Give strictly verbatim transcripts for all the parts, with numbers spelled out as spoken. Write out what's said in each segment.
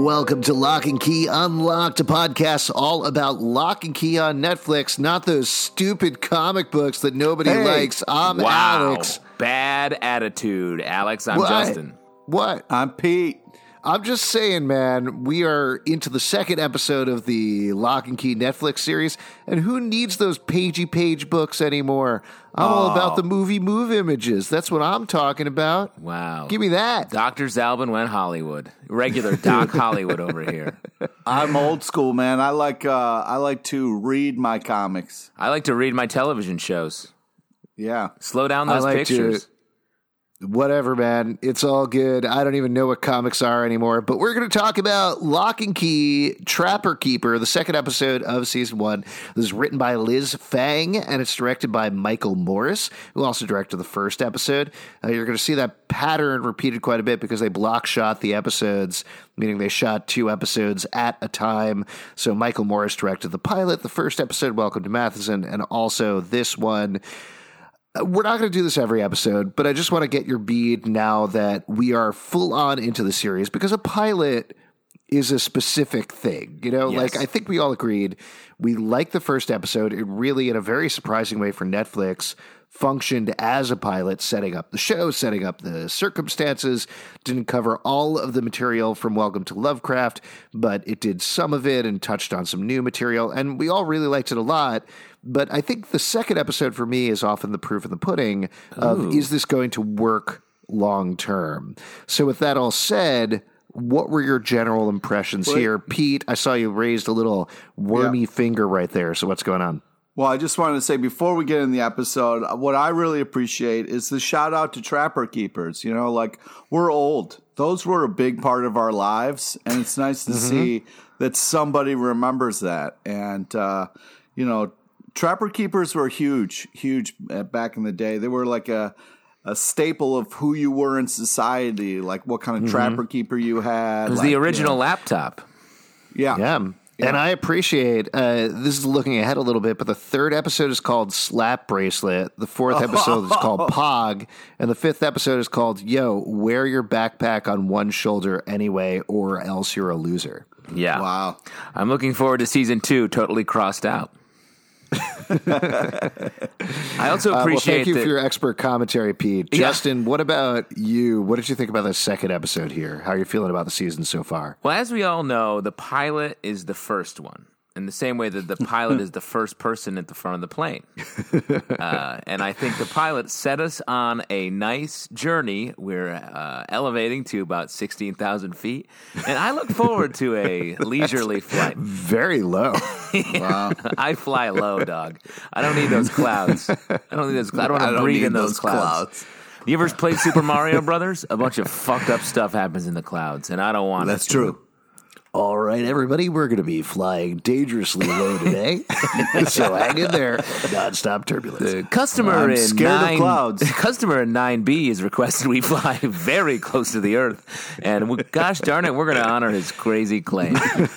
Welcome to Lock and Key Unlocked, a podcast all about Lock and Key on Netflix, not those stupid comic books that nobody Hey. likes. I'm Wow. Alex. Bad attitude. Alex, I'm What? Justin. What? I'm Pete. I'm just saying, man, we are into the second episode of the Lock and Key Netflix series, and who needs those pagey page books anymore? I'm all about the movie move images. That's what I'm talking about. Wow. Give me that. Doctor Zalbin went Hollywood. Regular Doc Hollywood over here. I'm old school, man. I like uh, I like to read my comics. I like to read my television shows. Yeah. Slow down I those like pictures. to- Whatever, man. It's all good. I don't even know what comics are anymore. But we're going to talk about Lock and Key Trapper Keeper, the second episode of season one. This is written by Liz Fang, and it's directed by Michael Morris, who also directed the first episode. Uh, you're going to see that pattern repeated quite a bit because they block shot the episodes, meaning they shot two episodes at a time. So Michael Morris directed the pilot, the first episode, Welcome to Matheson, and also this one. We're not going to do this every episode, but I just want to get your bead now that we are full on into the series, because a pilot is a specific thing. You know, Yes. like I think we all agreed we liked the first episode. It really, in a very surprising way for Netflix, functioned as a pilot, setting up the show, setting up the circumstances. Didn't cover all of the material from Welcome to Lovecraft, but it did some of it and touched on some new material, and we all really liked it a lot. But I think the second episode for me is often the proof in the pudding of, Ooh. is this going to work long term? So with that all said, what were your general impressions Well, here? Pete, I saw you raised a little wormy Yeah. finger right there. So what's going on? Well, I just wanted to say before we get in the episode, what I really appreciate is the shout out to Trapper Keepers. You know, like we're old. Those were a big part of our lives, and it's nice to see that somebody remembers that. And uh, you know, Trapper Keepers were huge, huge uh, back in the day. They were like a a staple of who you were in society, like what kind of Trapper Keeper you had. It was like, the you original know. laptop. Yeah. Yeah. And I appreciate, uh, this is looking ahead a little bit, but the third episode is called Slap Bracelet. The fourth episode is called Pog. And the fifth episode is called, Yo, wear your backpack on one shoulder anyway, or else you're a loser. Yeah. Wow. I'm looking forward to season two, totally crossed out. I also Uh, well, appreciate thank you that, for your expert commentary, Pete. Yeah. Justin, what about you? What did you think about the second episode here? How are you feeling about the season so far? well, as we all know, the pilot is the first one. In the same way that the pilot is the first person at the front of the plane. Uh, and I think the pilot set us on a nice journey. We're uh, elevating to about sixteen thousand feet. And I look forward to a leisurely flight. Very low. Wow. I fly low, dog. I don't need those clouds. I don't need those clouds. I don't want to breathe in those, clouds. You ever played Super Mario Brothers? A bunch of fucked up stuff happens in the clouds, and I don't want That's it. true. All right, everybody, we're going to be flying dangerously low today. So hang in there. Non-stop turbulence. The customer I'm in scared of nine, clouds. Customer in nine B has requested we fly very close to the Earth, and we, gosh darn it, we're going to honor his crazy claim.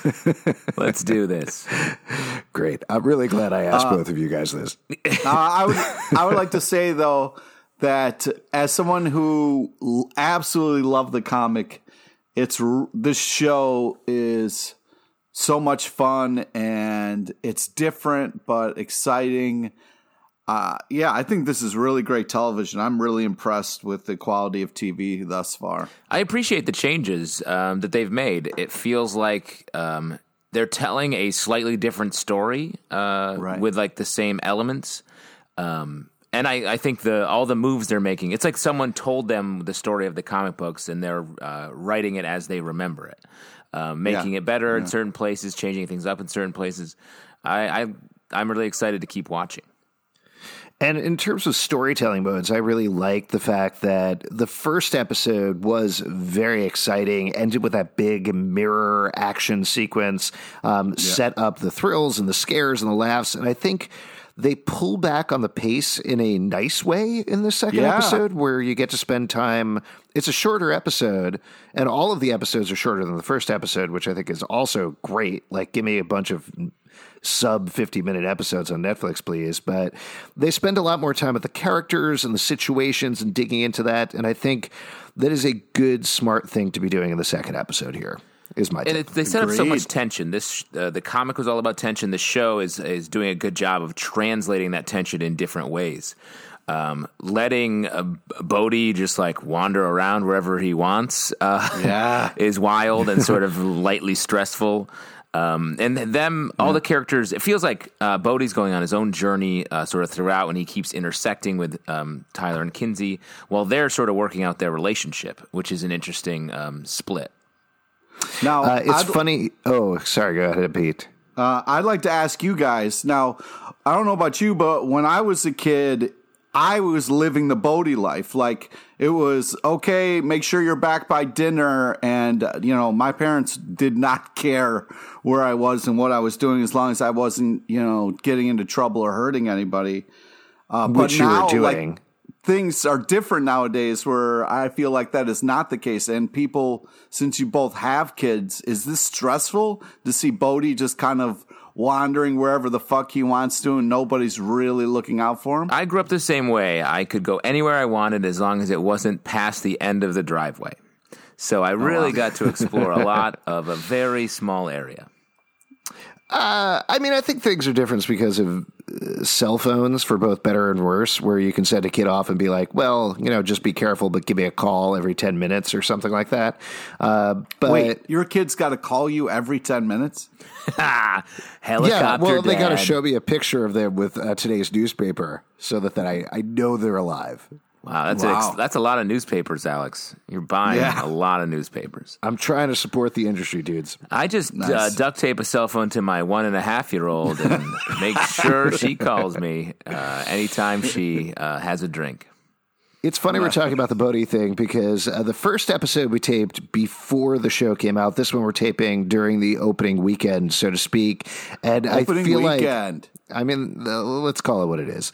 Let's do this. Great. I'm really glad I asked both of you guys this. Uh, I would I would like to say though that as someone who l- absolutely loved the comic, it's r- this show is so much fun and it's different but exciting. Uh, yeah, I think this is really great television. I'm really impressed with the quality of T V thus far. I appreciate the changes um, that they've made. It feels like um, they're telling a slightly different story uh, Right. with like the same elements. Um, and I, I think the all the moves they're making, it's like someone told them the story of the comic books and they're uh, writing it as they remember it, um, making Yeah. it better in Yeah. certain places, changing things up in certain places. I, I I'm really excited to keep watching. And in terms of storytelling modes, I really like the fact that the first episode was very exciting, ended with that big mirror action sequence, um, set up the thrills and the scares and the laughs. And I think they pull back on the pace in a nice way in the second Yeah. episode, where you get to spend time. It's a shorter episode, and all of the episodes are shorter than the first episode, which I think is also great. Like, give me a bunch of sub fifty minute episodes on Netflix, please. But they spend a lot more time with the characters and the situations and digging into that. And I think that is a good, smart thing to be doing in the second episode here. is my take. And it, they set up so Agreed. much tension. This uh, the comic was all about tension. The show is is doing a good job of translating that tension in different ways. Um, letting uh, Bodhi just like wander around wherever he wants uh, Yeah. is wild and sort of lightly stressful. Um, and them, all Yeah. the characters, it feels like uh, Bodhi's going on his own journey uh, sort of throughout, and he keeps intersecting with um, Tyler and Kinsey while they're sort of working out their relationship, which is an interesting um, split. Now, Uh, it's I'd, funny. Oh, sorry. Go ahead, Pete. uh, I'd like to ask you guys. Now, I don't know about you, but when I was a kid, I was living the Bodhi life. Like, it was, okay, make sure you're back by dinner. And, uh, you know, my parents did not care where I was and what I was doing as long as I wasn't, you know, getting into trouble or hurting anybody. Uh, but Which you now, were like, doing. things are different nowadays where I feel like that is not the case. And people, since you both have kids, is this stressful to see Bodhi just kind of wandering wherever the fuck he wants to and nobody's really looking out for him? I grew up the same way. I could go anywhere I wanted as long as it wasn't past the end of the driveway. So I really wow. got to explore a lot of a very small area. Uh, I mean, I think things are different because of uh, cell phones, for both better and worse, where you can send a kid off and be like, well, you know, just be careful, but give me a call every ten minutes or something like that. Uh, but Wait, your kid's got to call you every ten minutes? Helicopter yeah, well, they got to dad. show me a picture of them with uh, today's newspaper so that, that I, I know they're alive. Wow, that's Wow. A, that's a lot of newspapers, Alex. You're buying Yeah. a lot of newspapers. I'm trying to support the industry, dudes. I just Nice. uh, duct tape a cell phone to my one and a half year old and make sure she calls me uh, anytime she uh, has a drink. It's funny we're talking about the Bodhi thing because uh, the first episode we taped before the show came out. This one we're taping during the opening weekend, so to speak. And Opening I feel weekend. like, I mean, the, let's call it what it is.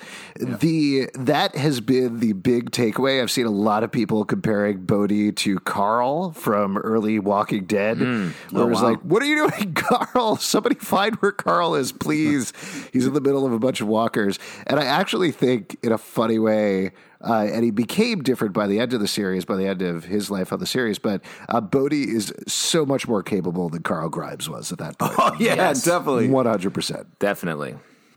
The that has been the big takeaway. I've seen a lot of people comparing Bodhi to Carl from early Walking Dead. Mm. Where Oh, it was wow. like, what are you doing, Carl? Somebody find where Carl is, please. He's in the middle of a bunch of walkers. And I actually think, in a funny way, Uh, and he became different by the end of the series, by the end of his life on the series. But uh, Bodhi is so much more capable than Carl Grimes was at that point. Oh, yeah, Yes. definitely. one hundred percent. Definitely.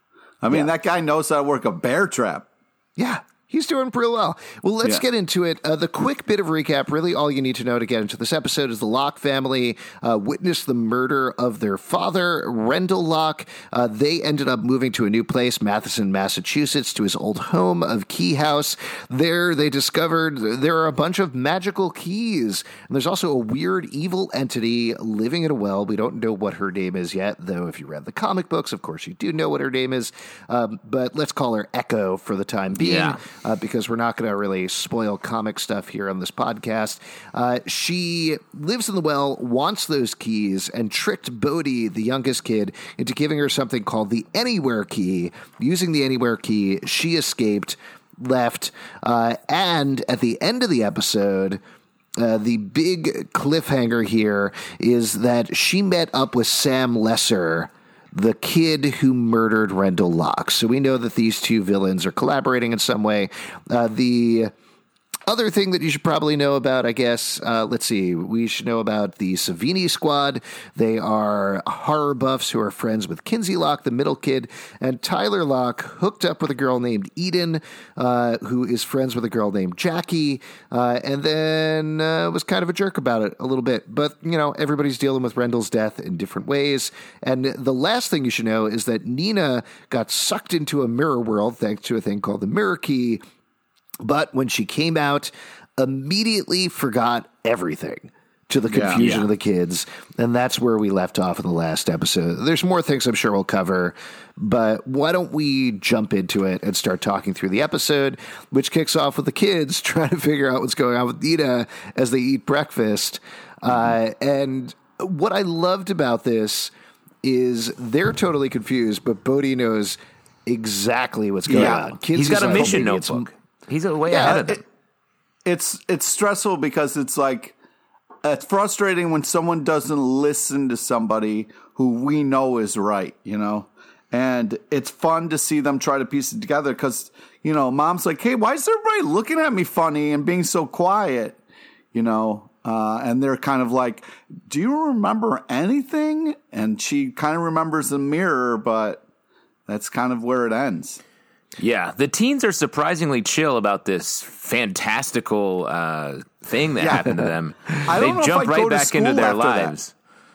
I mean, Yeah. that guy knows how to work a bear trap. Yeah. He's doing pretty well. Well, let's Yeah. get into it. Uh, the quick bit of recap, really all you need to know to get into this episode is the Locke family uh, witnessed the murder of their father, Rendell Locke. Uh, they ended up moving to a new place, Matheson, Massachusetts, to his old home of Key House. There, they discovered there are a bunch of magical keys. And there's also a weird evil entity living in a well. We don't know what her name is yet, though if you read the comic books, of course you do know what her name is. Um, but let's call her Echo for the time being. Yeah. Uh, because we're not going to really spoil comic stuff here on this podcast. Uh, she lives in the well, wants those keys, and tricked Bodhi, the youngest kid, into giving her something called the Anywhere Key. Using the Anywhere Key, she escaped, left, uh, and at the end of the episode, Uh, the big cliffhanger here is that she met up with Sam Lesser, the kid who murdered Rendell Locke. So we know that these two villains are collaborating in some way. Uh, the other thing that you should probably know about, I guess, uh, let's see, we should know about the Savini squad. They are horror buffs who are friends with Kinsey Locke, the middle kid, and Tyler Locke hooked up with a girl named Eden, uh, who is friends with a girl named Jackie, uh, and then uh, was kind of a jerk about it a little bit. But, you know, everybody's dealing with Rendell's death in different ways. And the last thing you should know is that Nina got sucked into a mirror world thanks to a thing called the Mirror Key. But when she came out, immediately forgot everything to the Yeah. confusion Yeah. of the kids. And that's where we left off in the last episode. There's more things I'm sure we'll cover, but why don't we jump into it and start talking through the episode, which kicks off with the kids trying to figure out what's going on with Nina as they eat breakfast. Uh, and what I loved about this is they're totally confused, but Bodhi knows exactly what's going Yeah. on. Kids He's got is a like, mission maybe it's- notebook. He's way Yeah, ahead of them. it- it's it's stressful because it's like it's frustrating when someone doesn't listen to somebody who we know is right, you know. And it's fun to see them try to piece it together because, you know, mom's like, hey, why is everybody looking at me funny and being so quiet? You know, Uh, and they're kind of like, do you remember anything? And she kind of remembers the mirror, but that's kind of where it ends. Yeah, the teens are surprisingly chill about this fantastical uh, thing that Yeah. happened to them. I They don't know if jump I'd right go to back into school their after that. lives.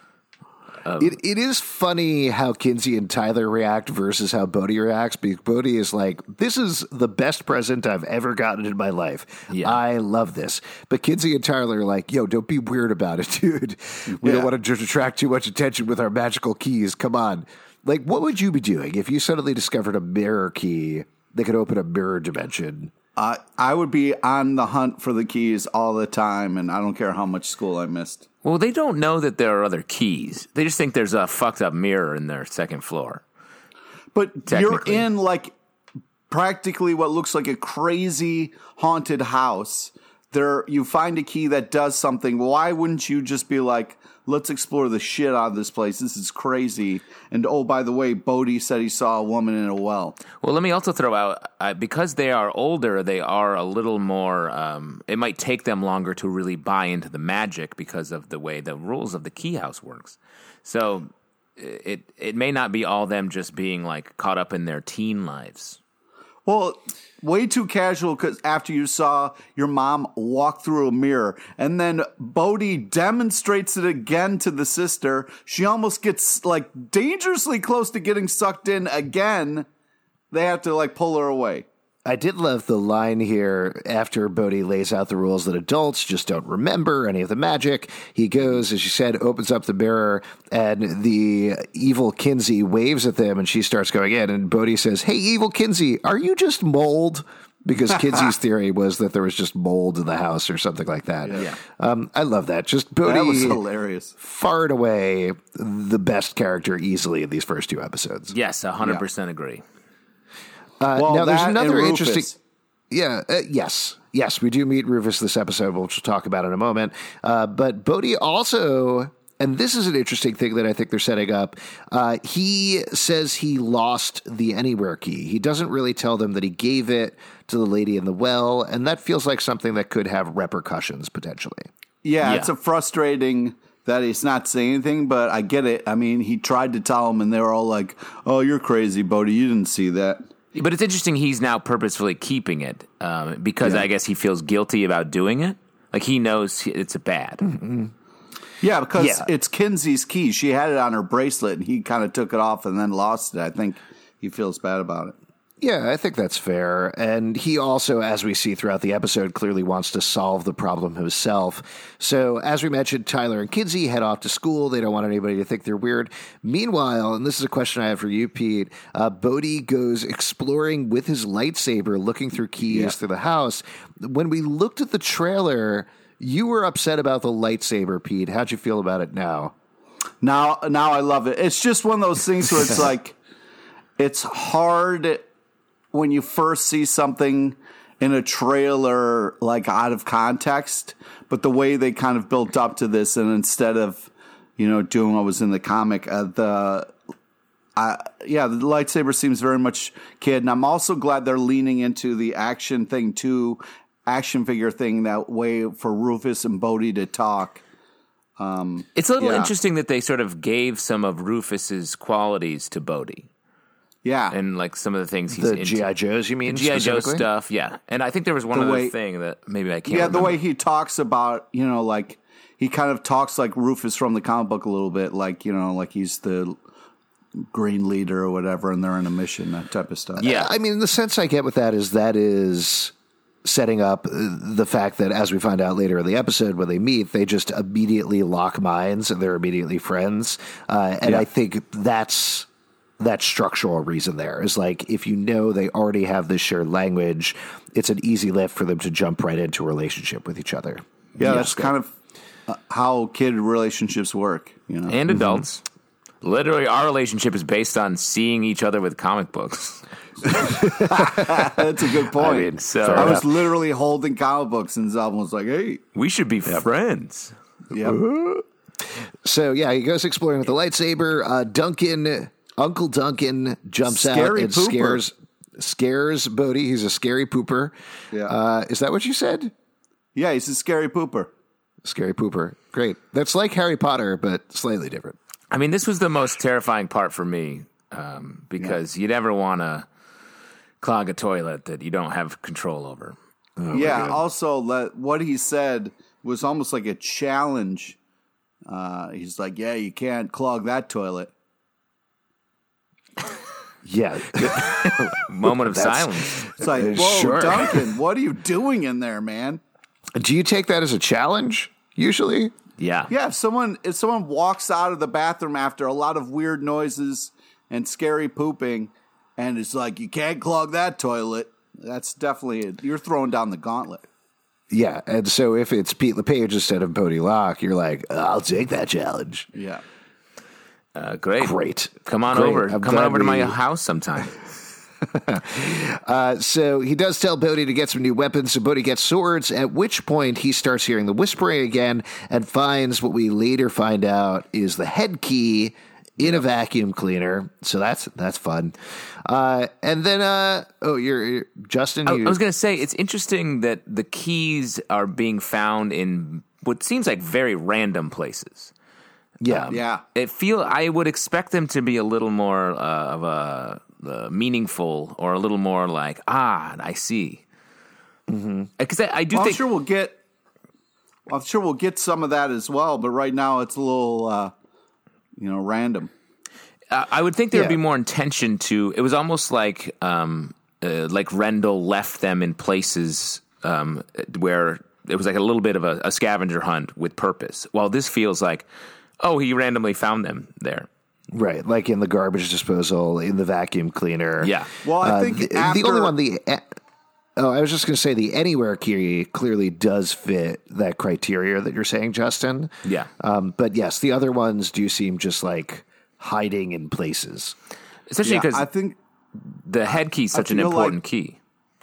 It it is funny how Kinsey and Tyler react versus how Bodhi reacts, because Bodhi is like, this is the best present I've ever gotten in my life. Yeah. I love this. But Kinsey and Tyler are like, yo, don't be weird about it, dude. We Yeah. don't want to attract too much attention with our magical keys. Come on. Like, what would you be doing if you suddenly discovered a mirror key that could open a mirror dimension? Uh, I would be on the hunt for the keys all the time, and I don't care how much school I missed. Well, they don't know that there are other keys. They just think there's a fucked up mirror in their second floor. But you're Technically. in like practically what looks like a crazy haunted house. There, you find a key that does something. Why wouldn't you just be like, let's explore the shit out of this place? This is crazy. And oh, by the way, Bodhi said he saw a woman in a well. Well, let me also throw out, uh, because they are older, they are a little more, um, it might take them longer to really buy into the magic because of the way the rules of the key house works. So it it may not be all them just being like caught up in their teen lives. Well, way too casual because after you saw your mom walk through a mirror and then Bodhi demonstrates it again to the sister, she almost gets like dangerously close to getting sucked in again. They have to like pull her away. I did love the line here after Bodhi lays out the rules that adults just don't remember any of the magic. He goes, as you said, opens up the mirror, and the evil Kinsey waves at them, and she starts going in. And Bodhi says, "Hey, evil Kinsey, are you just mold?" Because Kinsey's theory was that there was just mold in the house or something like that. Yeah. Um, I love that. Just Bodhi, That was hilarious. far and away the best character easily in these first two episodes. Yes, one hundred percent agree. Uh, Well, now, there's that another and Rufus. interesting. Yeah, uh, yes. Yes, we do meet Rufus this episode, which we'll talk about in a moment. Uh, but Bodhi also, and this is an interesting thing that I think they're setting up, uh, he says he lost the Anywhere key. He doesn't really tell them that he gave it to the lady in the well, and that feels like something that could have repercussions potentially. Yeah, Yeah. it's a frustrating that he's not saying anything, but I get it. I mean, he tried to tell them, and they were all like, "Oh, you're crazy, Bodhi. You didn't see that." But it's interesting he's now purposefully keeping it um, because Yeah. I guess he feels guilty about doing it. Like he knows it's bad. Yeah, because Yeah. it's Kinsey's key. She had it on her bracelet, and he kind of took it off and then lost it. I think he feels bad about it. Yeah, I think that's fair. And he also, as we see throughout the episode, clearly wants to solve the problem himself. So, as we mentioned, Tyler and Kinsey head off to school. They don't want anybody to think they're weird. Meanwhile, and this is a question I have for you, Pete, uh, Bodhi goes exploring with his lightsaber, looking through keys Yeah. through the house. When we looked at the trailer, you were upset about the lightsaber, Pete. How'd you feel about it now? Now, now I love it. It's just one of those things where it's like, it's hard when you first see something in a trailer, like out of context, but the way they kind of built up to this, and instead of, you know, doing what was in the comic, uh, the, uh, yeah, the lightsaber seems very much kid. And I'm also glad they're leaning into the action thing too, action figure thing, that way for Rufus and Bodhi to talk. It's a little Yeah. interesting that they sort of gave some of Rufus's qualities to Bodhi Yeah. and like some of the things he's The into. G I. Joes, you mean? G I. Joe specifically? stuff, yeah. And I think there was one The other way- thing that maybe I can't Yeah, remember. the way he talks about, you know, like he kind of talks like Rufus from the comic book a little bit, like, you know, like he's the green leader or whatever, and they're on a mission, that type of stuff. Yeah. I mean, the sense I get with that is that is setting up uh, the fact that, as we find out later in the episode, when they meet, they just immediately lock minds and they're immediately friends. Uh, and Yeah. I think that's that structural reason there is like, if you know they already have this shared language, it's an easy lift for them to jump right into a relationship with each other. Yeah, that's kind of uh, how kid relationships work, you know. and adults. Literally, our relationship is based on seeing each other with comic books. That's a good point. I mean, So- fair I enough. was literally holding comic books, and Zalman was like, "Hey, We should be friends. yep. So yeah, he goes exploring with the lightsaber. Uh, Duncan, Uncle Duncan, jumps out Scary and pooper. scares scares Bodhi. He's a scary pooper. Yeah. Uh, is that what you said? yeah, he's a scary pooper." Scary Pooper. Great. That's like Harry Potter, but slightly different. I mean, this was the most terrifying part for me um, because yeah. you never want to clog a toilet that you don't have control over. Oh, yeah. Also, let, what he said was almost like a challenge. Uh, he's like, "Yeah, you can't clog that toilet." Yeah. Moment of silence. It's like, whoa, sure. Duncan, what are you doing in there, man? Do you take that as a challenge, usually? Yeah. Yeah, if someone if someone walks out of the bathroom after a lot of weird noises and scary pooping, and it's like, you can't clog that toilet, that's definitely it. You're throwing down the gauntlet. Yeah, and so if it's Pete LePage instead of Bodie Locke, you're like, I'll take that challenge. Yeah. Uh, great. Great. Come on Great. over. I'm Come on over to my we... house sometime. uh, so he does tell Bodhi to get some new weapons, so Bodhi gets swords, at which point he starts hearing the whispering again and finds what we later find out is the head key in a vacuum cleaner. So that's that's fun. Uh, and then, uh, oh, you're, you're Justin. I, you, I was going to say, it's interesting that the keys are being found in what seems like very random places. Yeah, um, yeah. It feel I would expect them to be a little more uh, of a uh, meaningful, or a little more like, ah, I see. Because mm-hmm. I, I do well, think I'm sure we'll get. I'm sure we'll get some of that as well, but right now it's a little, uh, you know, random. Uh, I would think there yeah. would be more intention to. It was almost like, um, uh, like Rendell left them in places um, where it was like a little bit of a, a scavenger hunt with purpose. While this feels like, oh, he randomly found them there. Right, like in the garbage disposal, in the vacuum cleaner. Yeah. Well, I think uh, the, after... the only one, the oh, I was just going to say the anywhere key clearly does fit that criteria that you're saying, Justin. Yeah. Um, but yes, the other ones do seem just like hiding in places. Especially because yeah, I think the head key is such an important like, key.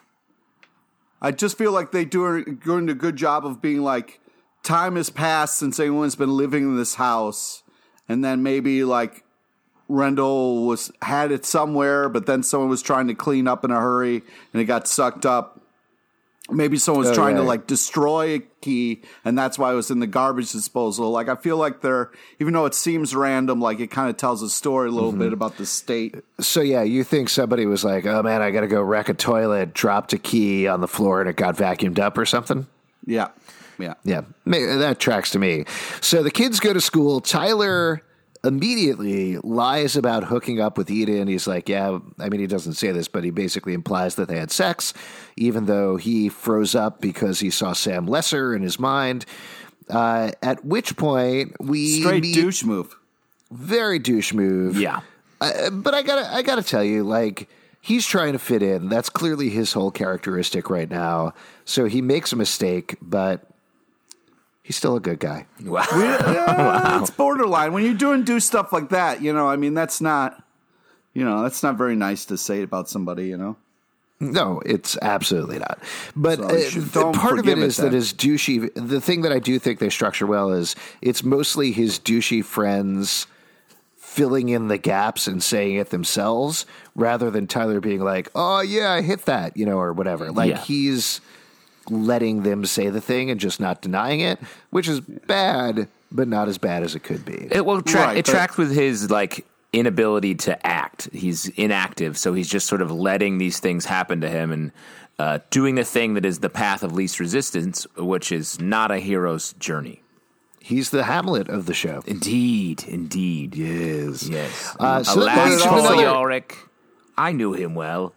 I just feel like they do doing a good job of being like, time has passed since anyone's been living in this house, and then maybe like Rendell was had it somewhere, but then someone was trying to clean up in a hurry and it got sucked up. Maybe someone was oh, trying yeah. to like destroy a key, and that's why it was in the garbage disposal. Like, I feel like they're, even though it seems random, like it kind of tells a story a little mm-hmm. bit about the state. So yeah, you think somebody was like, oh man, I got to go wreck a toilet, dropped a key on the floor and it got vacuumed up or something? Yeah. Yeah. Yeah. That tracks to me. So the kids go to school. Tyler immediately lies about hooking up with Eden. He's like, yeah, I mean, he doesn't say this, but he basically implies that they had sex, even though he froze up because he saw Sam Lesser in his mind. Uh, at which point we straight meet, douche move. Very douche move. Yeah. Uh, but I gotta, I gotta tell you, like, he's trying to fit in. That's clearly his whole characteristic right now. So he makes a mistake, but he's still a good guy. Wow. We, uh, wow. It's borderline. When you're doing do stuff like that, you know, I mean, that's not, you know, that's not very nice to say about somebody, you know? No, it's absolutely not. But so uh, should, part of it is that. that his douchey, the thing that I do think they structure well is it's mostly his douchey friends filling in the gaps and saying it themselves rather than Tyler being like, oh, yeah, I hit that, you know, or whatever. Like, yeah. he's letting them say the thing and just not denying it, which is bad, but not as bad as it could be. It will tra- right, it tracks with his like inability to act. He's inactive, so he's just sort of letting these things happen to him and uh, doing the thing that is the path of least resistance, which is not a hero's journey. He's the Hamlet of the show. Indeed, indeed. Yes. Yes. Uh, so Alas, another... Yorick, I knew him well.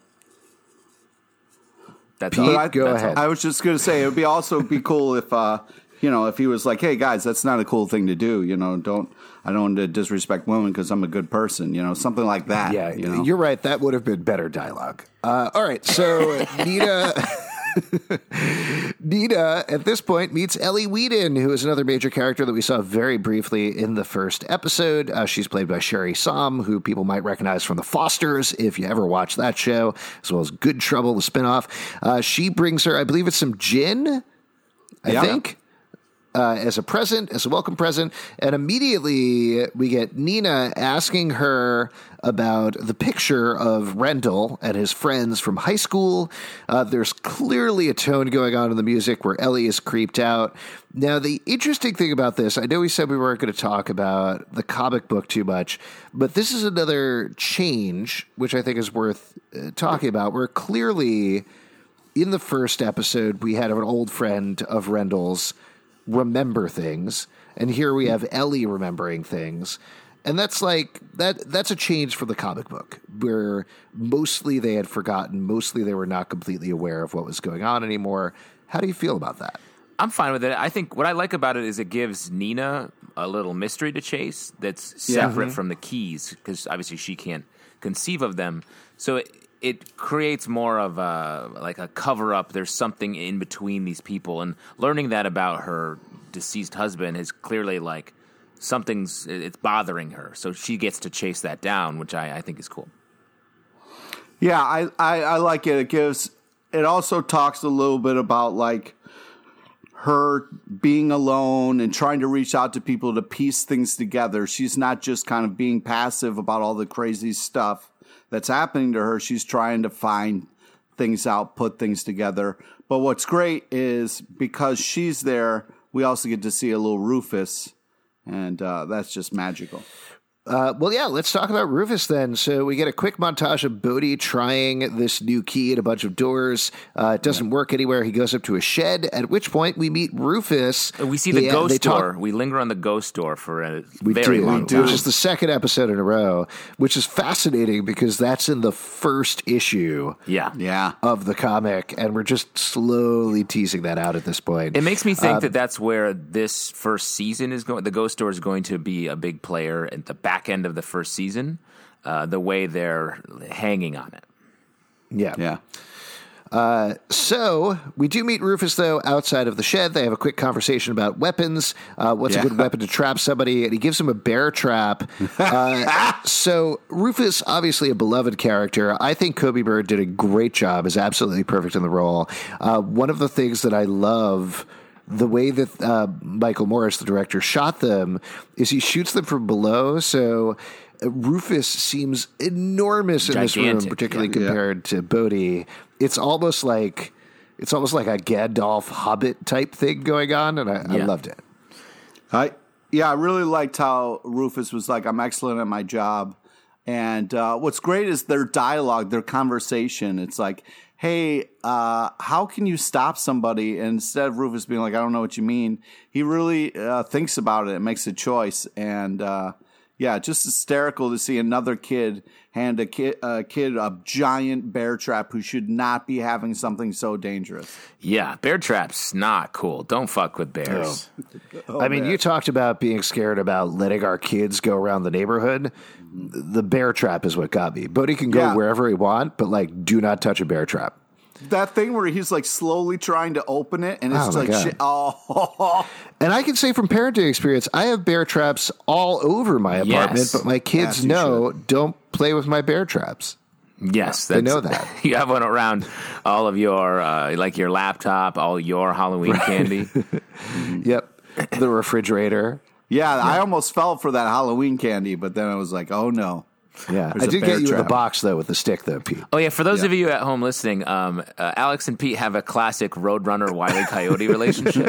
That's Pete, all. I, go that's ahead. All. I was just going to say, it would be also be cool if, uh, you know, if he was like, hey, guys, that's not a cool thing to do. You know, don't, I don't want to disrespect women because I'm a good person, you know, something like that. Yeah, you know? You're right. That would have been better dialogue. Uh, all right. So Nita, Nita at this point meets Ellie Whedon, who is another major character that we saw very briefly in the first episode. Uh, she's played by Sherry Som, who people might recognize from The Fosters, if you ever watched that show, as well as Good Trouble, the spinoff. Uh, she brings her, I believe it's some gin, I yeah. think. uh, as a present, as a welcome present. And immediately we get Nina asking her about the picture of Rendell and his friends from high school. Uh, there's clearly a tone going on in the music where Ellie is creeped out. Now, the interesting thing about this, I know we said we weren't going to talk about the comic book too much, but this is another change, which I think is worth uh, talking about, where clearly in the first episode, we had an old friend of Rendell's remember things, and here we have Ellie remembering things. And that's like that that's a change for the comic book, where mostly they had forgotten, mostly they were not completely aware of what was going on anymore. How do you feel about that? I'm fine with it. I think what I like about it is it gives Nina a little mystery to chase that's separate Yeah. from the keys, because obviously she can't conceive of them. So it, it creates more of a like a cover up. There's something in between these people, and learning that about her deceased husband is clearly like something's it's bothering her. So she gets to chase that down, which I, I think is cool. Yeah, I, I, I like it. It gives. It also talks a little bit about like her being alone and trying to reach out to people to piece things together. She's not just kind of being passive about all the crazy stuff that's happening to her. She's trying to find things out, put things together. But what's great is because she's there, we also get to see a little Rufus, and uh, that's just magical. Uh, well, yeah, let's talk about Rufus then. So we get a quick montage of Bodhi trying this new key at a bunch of doors. Uh, it doesn't yeah. work anywhere. He goes up to a shed, at which point we meet Rufus. We see the he, ghost talk- door. We linger on the ghost door for a we very do, long we time. Which is the second episode in a row, which is fascinating because that's in the first issue yeah. Yeah. of the comic, and we're just slowly teasing that out at this point. It makes me think uh, that that's where this first season is going. The ghost door is going to be a big player at the back end of the first season, uh, the way they're hanging on it. Yeah. Yeah. Uh, so we do meet Rufus, though, outside of the shed. They have a quick conversation about weapons. Uh, what's yeah. a good weapon to trap somebody? And he gives him a bear trap. Uh, so Rufus, obviously a beloved character. I think Kobe Bird did a great job, is absolutely perfect in the role. Uh, one of the things that I love, the way that uh, Michael Morris, the director, shot them is he shoots them from below. So Rufus seems enormous in Gigantic, this room, particularly yeah. compared to Bodhi. It's almost like it's almost like a Gandalf Hobbit type thing going on, and I, Yeah. I loved it. I yeah, I really liked how Rufus was like, "I'm excellent at my job," and uh, what's great is their dialogue, their conversation. It's like, "Hey, uh, how can you stop somebody?" And instead of Rufus being like, "I don't know what you mean," he really uh, thinks about it and makes a choice. And uh, yeah, just hysterical to see another kid hand a kid, a kid a giant bear trap who should not be having something so dangerous. Yeah, bear traps, not cool. Don't fuck with bears. Oh, I mean, man. you talked about being scared about letting our kids go around the neighborhood. The bear trap is what got me. Bodhi can go Yeah. wherever he want, but like, do not touch a bear trap. That thing where he's like slowly trying to open it, and it's Oh, my like, God. shit, oh, And I can say from parenting experience, I have bear traps all over my apartment, Yes. but my kids Yes, you know don't play with my bear traps. Yes, They that's, know that. You have one around all of your, uh, like your laptop, all your Halloween candy. Yep. The refrigerator. yeah, I almost fell for that Halloween candy, but then I was like, oh no. Yeah. There's I a did bear get you in trap. the box, though, with the stick, though, Pete. Oh, yeah, for those Yeah. of you at home listening, um, uh, Alex and Pete have a classic Roadrunner Wile E. Coyote relationship.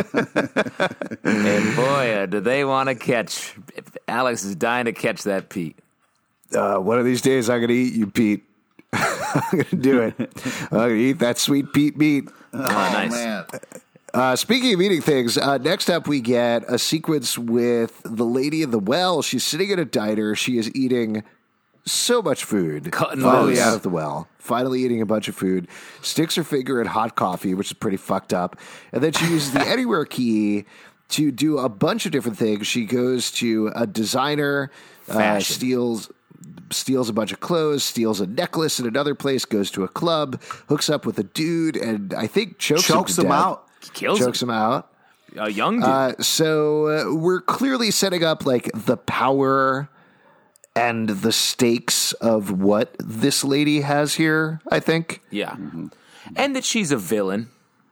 And boy, uh, do they want to catch. Alex is dying to catch that Pete. Uh, one of these days, I'm going to eat you, Pete. I'm going to do it. I'm going to eat that sweet Pete meat. Oh, nice. Man. Uh, speaking of eating things, uh, next up we get a sequence with the lady in the well. She's sitting at a diner. She is eating so much food. Cutting finally loose. out of the well. Finally eating a bunch of food. Sticks her finger in hot coffee, which is pretty fucked up. And then she uses the Anywhere key to do a bunch of different things. She goes to a designer, uh, Fashion. steals... steals a bunch of clothes, steals a necklace in another place, goes to a club, hooks up with a dude, and I think chokes, Chokes him, to him death. out. Kills Chokes him out. a young dude. Uh, so uh, we're clearly setting up like the power and the stakes of what this lady has here, I think. yeah. And that she's a villain.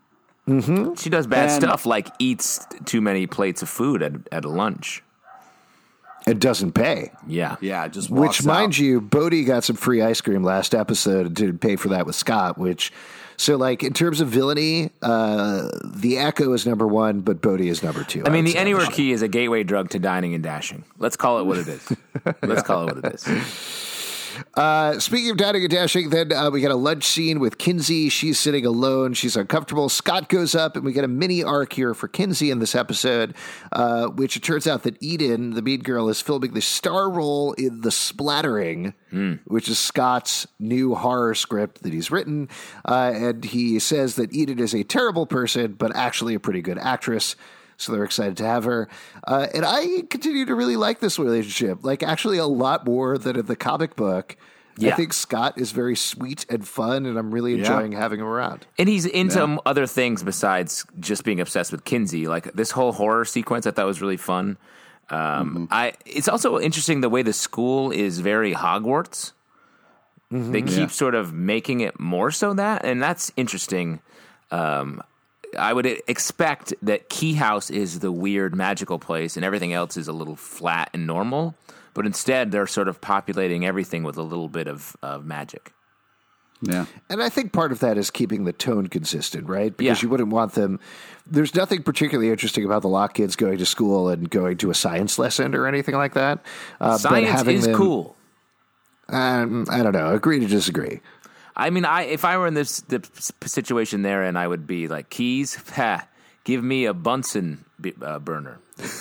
Mm-hmm. She does bad And- stuff like eats too many plates of food at, at a lunch. It doesn't pay. Yeah. Yeah, just Which, walks mind out. you, Bodhi got some free ice cream last episode and didn't pay for that with Scott, which, so like in terms of villainy, uh, the Echo is number one, but Bodhi is number two. I mean, would the say. Anywhere Key is a gateway drug to dining and dashing. Let's call it what it is. Let's call it what it is. Uh, speaking of dining and dashing, then uh, we get a lunch scene with Kinsey. She's sitting alone. She's uncomfortable. Scott goes up, and we get a mini arc here for Kinsey in this episode, uh, which it turns out that Eden, the mean girl, is filming the star role in The Splattering, mm. which is Scott's new horror script that he's written. Uh, and he says that Eden is a terrible person, but actually a pretty good actress. So they're excited to have her. Uh, and I continue to really like this relationship, like actually a lot more than in the comic book. Yeah. I think Scott is very sweet and fun, and I'm really enjoying yeah. having him around. And he's into yeah. other things besides just being obsessed with Kinsey. Like this whole horror sequence I thought was really fun. Um, mm-hmm. I It's also interesting the way the school is very Hogwarts. Mm-hmm. They keep yeah. sort of making it more so that, and that's interesting. Um I would expect that Key House is the weird magical place and everything else is a little flat and normal, but instead they're sort of populating everything with a little bit of, of magic. Yeah. And I think part of that is keeping the tone consistent, right? Because yeah. you wouldn't want them. There's nothing particularly interesting about the Locke kids going to school and going to a science lesson or anything like that. Uh, science is them, cool. Um, I don't know. Agree to disagree. I mean, I if I were in this the situation there, and I would be like, Keys, ha, give me a Bunsen uh, burner,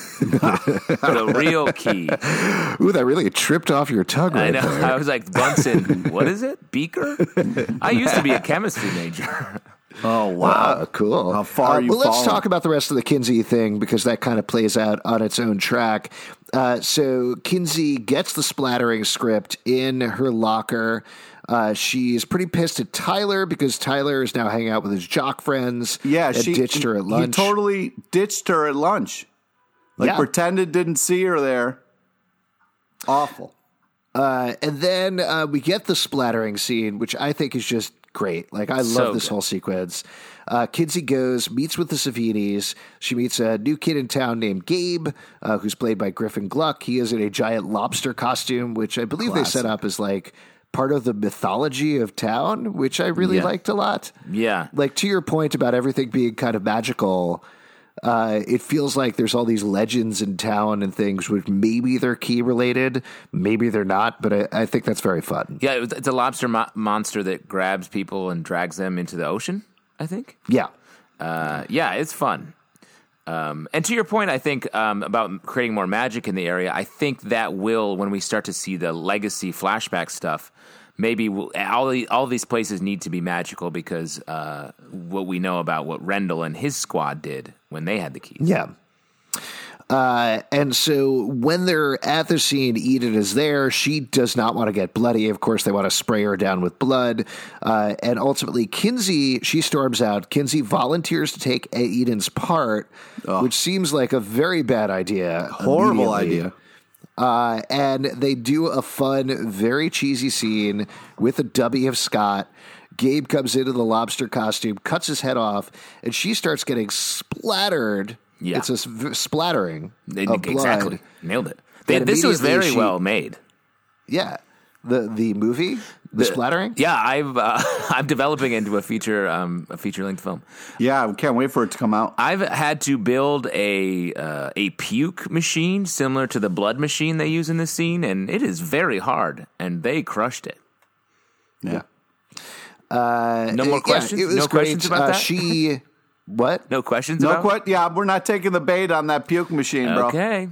the real key. Ooh, that really tripped off your tongue right I know. there. I was like, Bunsen, what is it? Beaker? I used to be a chemistry major. Oh, wow. Uh, cool. How far uh, you Well, let's fallen? talk about the rest of the Kinsey thing because that kind of plays out on its own track. Uh, so Kinsey gets the splattering script in her locker. Uh, she's pretty pissed at Tyler because Tyler is now hanging out with his jock friends. Yeah, and she ditched her at lunch. He totally ditched her at lunch. Like Yeah. pretended didn't see her there. Awful. Uh, and then uh, we get the splattering scene, which I think is just great. Like, I love So this good. whole sequence. Uh, Kinsey goes, meets with the Savinis. She meets a new kid in town named Gabe, uh, who's played by Griffin Gluck. He is in a giant lobster costume, which I believe Classic. they set up as like part of the mythology of town, which I really Yeah. liked a lot. Yeah. Like, to your point about everything being kind of magical, uh, it feels like there's all these legends in town and things which maybe they're key related, maybe they're not, but I, I think that's very fun. Yeah, it- it's a lobster mo- monster that grabs people and drags them into the ocean, I think. Yeah. Uh, yeah, it's fun. Um, and to your point, I think um, about creating more magic in the area, I think that will, when we start to see the legacy flashback stuff, maybe we'll, all the, all these places need to be magical because uh, what we know about what Rendell and his squad did when they had the keys. Yeah. Uh, and so when they're at the scene, Eden is there. She does not want to get bloody. Of course, they want to spray her down with blood. Uh, and ultimately, Kinsey, she storms out. Kinsey volunteers to take Eden's part, Oh. which seems like a very bad idea. Horrible immediately. idea. Uh, and they do a fun, very cheesy scene with a dummy of Scott. Gabe comes into the lobster costume, cuts his head off, and she starts getting splattered. Yeah. It's a s- splattering They- of blood. exactly. Nailed it. They, And this was immediately very she- well made. Yeah. The the movie, the, splattering. Yeah, I've uh, I'm developing into a feature um, a feature length film. Yeah, we can't wait for it to come out. I've had to build a uh, a puke machine similar to the blood machine they use in this scene, and it is very hard, and they crushed it. Yeah. Uh, No more yeah, questions? it was No great. questions about Uh, that? She what? No questions No about quit. Yeah, we're not taking the bait on that puke machine, bro. Okay.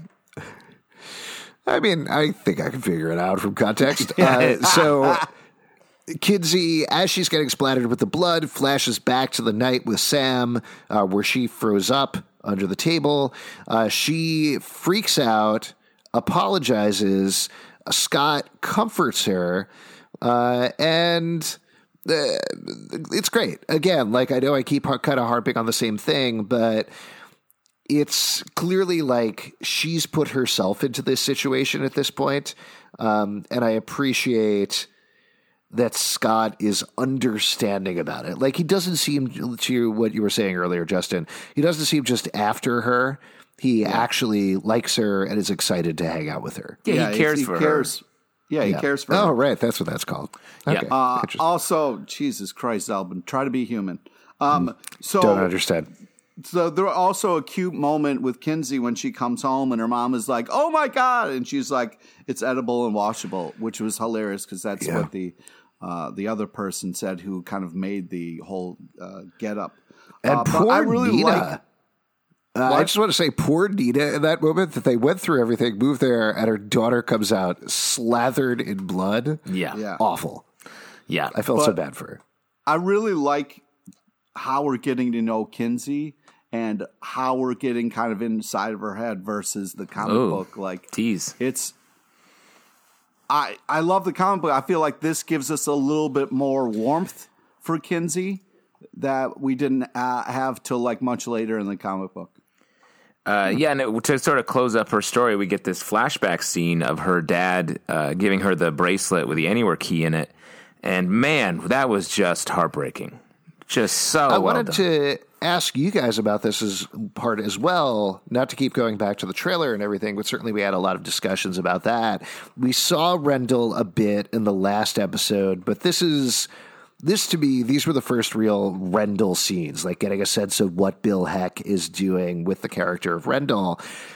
I mean, I think I can figure it out from context. Uh, so, Kinsey, as she's getting splattered with the blood, flashes back to the night with Sam, uh, where she froze up under the table. Uh, she freaks out, apologizes. Uh, Scott comforts her, uh, and uh, it's great. Again, like I know I keep kind of harping on the same thing, but it's clearly like she's put herself into this situation at this point. Um, and I appreciate that Scott is understanding about it. Like, he doesn't seem, to what you were saying earlier, Justin, he doesn't seem just after her. He yeah. actually likes her and is excited to hang out with her. Yeah, yeah he cares he for cares. her. Yeah, he yeah. cares for oh, her. Oh, right. That's what that's called. Okay. Yeah. Uh, also, Jesus Christ, Albin, try to be human. Um, so Don't understand. So there was also a cute moment with Kinsey when she comes home and her mom is like, "Oh my God!" and she's like, "It's edible and washable," which was hilarious because that's Yeah. what the uh, the other person said who kind of made the whole uh, get up. And uh, poor but I really Nina. like. Uh, I just want to say, poor Nina in that moment that they went through everything, moved there, and her daughter comes out slathered in blood. Yeah. Yeah. Awful. Yeah. I felt But- so bad for her. I really like how we're getting to know Kinsey and how we're getting kind of inside of her head versus the comic Ooh. book. Like Tease. it's, I I love the comic book. I feel like this gives us a little bit more warmth for Kinsey that we didn't uh, have till like much later in the comic book. Uh, yeah, and it, to sort of close up her story, we get this flashback scene of her dad uh, giving her the bracelet with the Anywhere key in it. And man, that was just heartbreaking. Just so I well wanted done. to ask you guys about this as part as well, not to keep going back to the trailer and everything, but certainly we had a lot of discussions about that. We saw Rendell a bit in the last episode, but this is... This, to me, these were the first real Rendell scenes, like getting a sense of what Bill Heck is doing with the character of Rendell.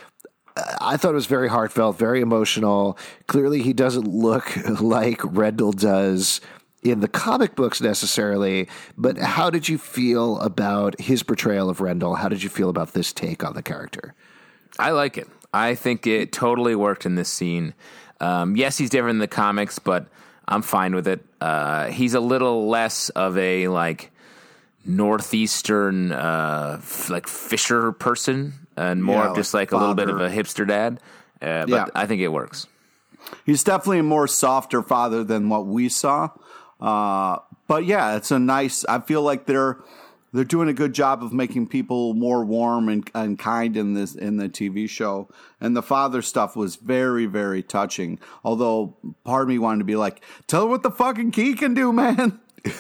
I thought it was very heartfelt, very emotional. Clearly, he doesn't look like Rendell does in the comic books necessarily, but how did you feel about his portrayal of Rendell? How did you feel about this take on the character? I like it. I think it totally worked in this scene. Um, yes, he's different in the comics, but I'm fine with it. Uh, he's a little less of a like northeastern uh, f- like fisher person, and more Yeah, of just like like a little bit of father. a hipster dad. Uh, but Yeah. I think it works. He's definitely a more softer father than what we saw. Uh, but yeah, it's a nice. I feel like they're they're doing a good job of making people more warm and, and kind in this in the T V show. And the father stuff was very, very touching. Although part of me wanted to be like, tell her what the fucking key can do, man.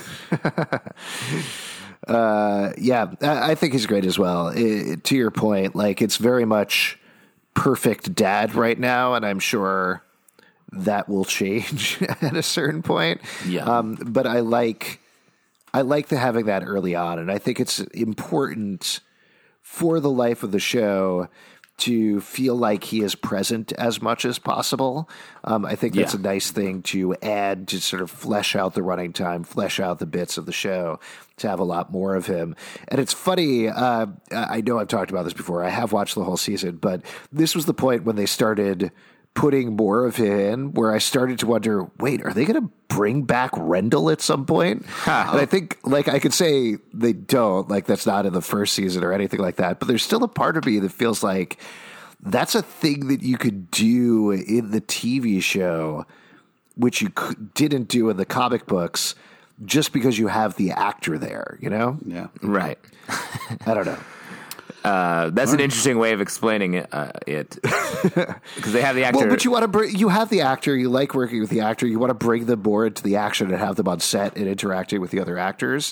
Uh, yeah, I I think he's great as well. I to your point, like it's very much perfect dad right now, and I'm sure that will change at a certain point. Yeah. Um, but I like I like the having that early on, and I think it's important for the life of the show to feel like he is present as much as possible. Um, I think that's Yeah. a nice thing to add to sort of flesh out the running time, flesh out the bits of the show, to have a lot more of him. And it's funny, uh, I know I've talked about this before, I have watched the whole season, but this was the point when they started putting more of him in, where I started to wonder, wait, are they going to bring back Rendell at some point? And I think, like, I could say they don't, like, that's not in the first season or anything like that, but there's still a part of me that feels like that's a thing that you could do in the T V show, which you c- didn't do in the comic books, just because you have the actor there, you know? Yeah. Right. I don't know. Uh, that's an interesting way of explaining it. Uh, it because they have the actor. Well, but you want to bring, you have the actor, you like working with the actor, you want to bring them more into the action and have them on set and interacting with the other actors.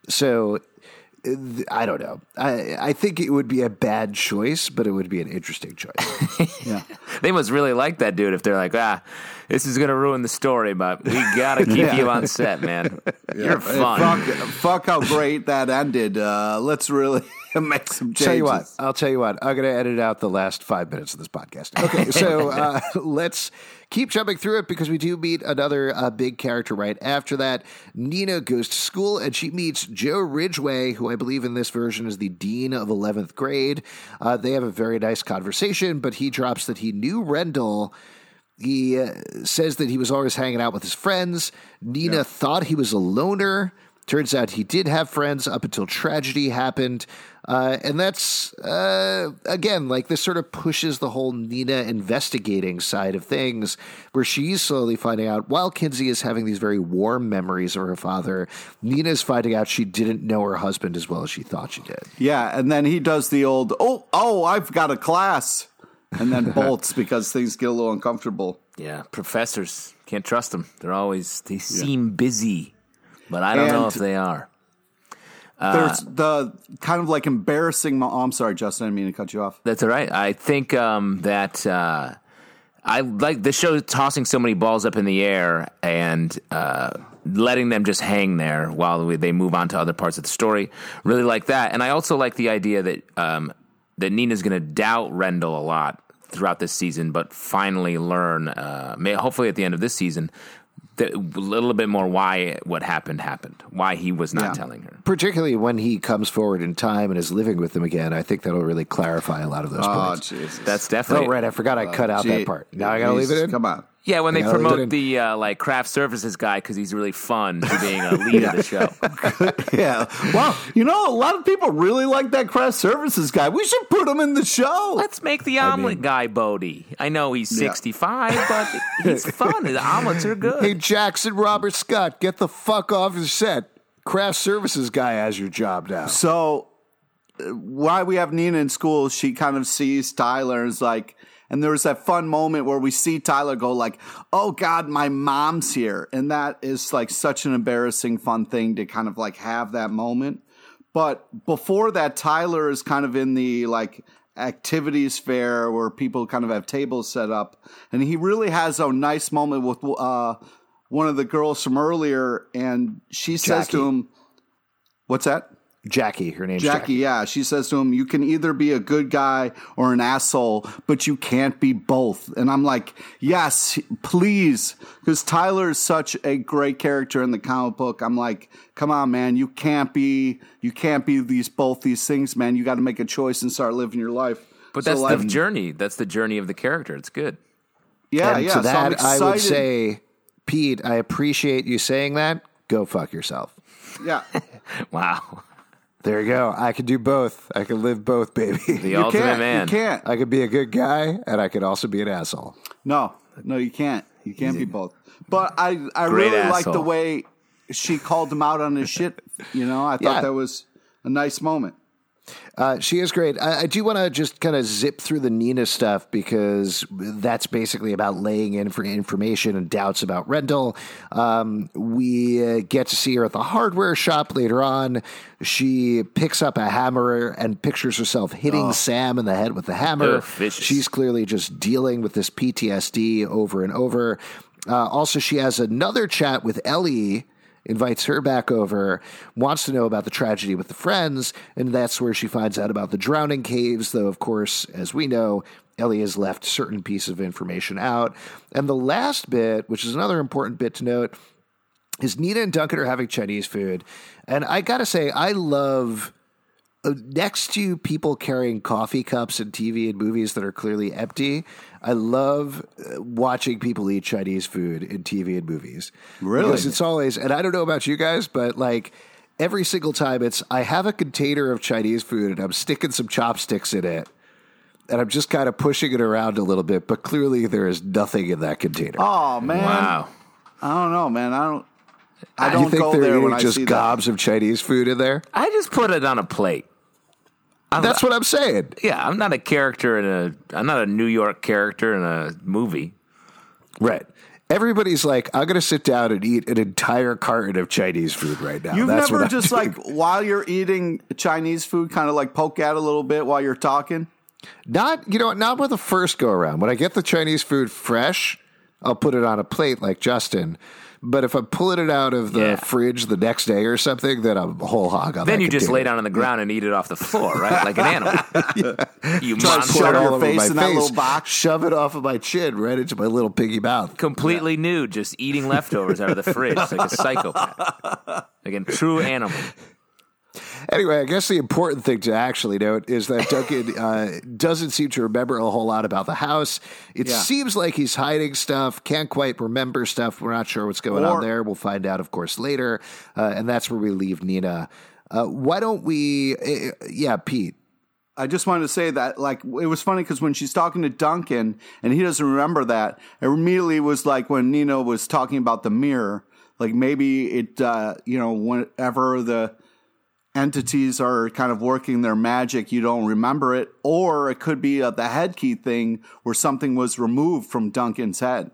So uh, I don't know. I I think it would be a bad choice, but it would be an interesting choice. Yeah. They must really like that dude if they're like, ah, this is going to ruin the story, but we got to keep Yeah. you on set, man. You're Hey, fun. Fuck, fuck how great that ended. Uh, let's really make some changes. Tell you what, I'll tell you what, I'm going to edit out the last five minutes of this podcast. Okay, so uh, let's keep jumping through it because we do meet another uh, big character right after that. Nina goes to school and she meets Joe Ridgway, who I believe in this version is the dean of eleventh grade. Uh, they have a very nice conversation, but he drops that he knew Rendell. He uh, says that he was always hanging out with his friends. Nina Yeah. thought he was a loner. Turns out he did have friends up until tragedy happened. Uh, and that's, uh, again, like this sort of pushes the whole Nina investigating side of things, where she's slowly finding out, while Kinsey is having these very warm memories of her father, Nina's finding out she didn't know her husband as well as she thought she did. Yeah, and then he does the old, oh, oh, I've got a class, and then bolts because things get a little uncomfortable. Yeah, professors. Can't trust them. They're always, they seem yeah. busy, but I don't and know if they are. There's uh, the kind of like embarrassing. Oh, I'm sorry, Justin. I didn't mean to cut you off. That's all right. I think um, that uh, I like the show tossing so many balls up in the air and uh, letting them just hang there while they move on to other parts of the story. Really like that. And I also like the idea that um, that Nina's going to doubt Rendell a lot throughout this season, but finally learn, uh, may, hopefully at the end of this season, a little bit more why what happened happened, why he was not yeah. telling her. Particularly when he comes forward in time and is living with them again, I think that'll really clarify a lot of those oh, points. Jesus. That's definitely. Oh, right. I forgot I cut uh, out gee, that part. Now I got to leave it in? Come on. Yeah, when they promote the uh, like craft services guy because he's really fun to being a lead yeah. of the show. yeah. Well, you know, a lot of people really like that craft services guy. We should put him in the show. Let's make the omelet I mean, guy Bodie. I know he's sixty-five, yeah. but he's fun. The omelets are good. Hey, Jackson Robert Scott, get the fuck off his set. Craft services guy has your job now. So, uh, why we have Nina in school, she kind of sees Tyler and is like, and there was that fun moment where we see Tyler go like, oh, God, my mom's here. And that is like such an embarrassing, fun thing to kind of like have that moment. But before that, Tyler is kind of in the like activities fair where people kind of have tables set up. And he really has a nice moment with uh, one of the girls from earlier. And she says Jackie. to him, what's that? Jackie, her name's Jackie, Jackie. yeah. She says to him, you can either be a good guy or an asshole, but you can't be both. And I'm like, yes, please. Because Tyler is such a great character in the comic book. I'm like, come on, man. You can't be, you can't be these, both these things, man. You got to make a choice and start living your life. But so that's like, the journey. That's the journey of the character. It's good. Yeah, and yeah. To that, so I would say, Pete, I appreciate you saying that. Go fuck yourself. Yeah. Wow. There you go. I could do both. I could live both, baby. The you ultimate can't, man. You can't. I could be a good guy, and I could also be an asshole. No, no, you can't. You can't be both. But I, I Great really asshole. like the way she called him out on his shit. You know, I thought Yeah. that was a nice moment. Uh, she is great. I, I do want to just kind of zip through the Nina stuff because that's basically about laying in for information and doubts about Rendell. Um, we uh, get to see her at the hardware shop later on. She picks up a hammer and pictures herself hitting Oh. Sam in the head with the hammer. Ugh, vicious. She's clearly just dealing with this P T S D over and over. Uh, also, she has another chat with Ellie, invites her back over, wants to know about the tragedy with the friends, and that's where she finds out about the drowning caves, though, of course, as we know, Ellie has left certain pieces of information out. And the last bit, which is another important bit to note, is Nina and Duncan are having Chinese food. And I gotta say, I love... Uh, next to people carrying coffee cups and T V and movies that are clearly empty, I love uh, watching people eat Chinese food in T V and movies. Really? Because it's always, and I don't know about you guys, but like every single time it's, I have a container of Chinese food and I'm sticking some chopsticks in it and I'm just kind of pushing it around a little bit, but clearly there is nothing in that container. Oh, man. Wow. I don't know, man. I don't. I Do don't you think go they're there eating when I just see gobs of Chinese food in there? I just put it on a plate. I'm, That's what I'm saying. Yeah, I'm not a character in a. I'm not a New York character in a movie. Right. Everybody's like, I'm going to sit down and eat an entire carton of Chinese food right now. You've That's never what I'm just doing. like while you're eating Chinese food, kind of like poke at a little bit while you're talking. Not, you know, not with the first go around. When I get the Chinese food fresh, I'll put it on a plate like Justin. But if I'm pulling it out of the Yeah. fridge the next day or something, then I'm a whole hog on Then that you just container. lay down on the ground and eat it off the floor, right? Like an animal. You Try to monster. shove Pour it all your over face my in that little box. Shove it off of my chin right into my little piggy mouth. Completely nude, just eating leftovers out of the fridge like a psychopath. Like a true animal. Anyway, I guess the important thing to actually note is that Duncan uh, doesn't seem to remember a whole lot about the house. It Yeah. seems like he's hiding stuff, can't quite remember stuff. We're not sure what's going Or- on there. We'll find out, of course, later. Uh, and that's where we leave Nina. Uh, why don't we... Uh, yeah, Pete. I just wanted to say that, like, it was funny because when she's talking to Duncan and he doesn't remember that, it immediately was like when Nina was talking about the mirror, like maybe it, uh, you know, whenever the entities are kind of working their magic, you don't remember it, or it could be uh, the head key thing where something was removed from Duncan's head.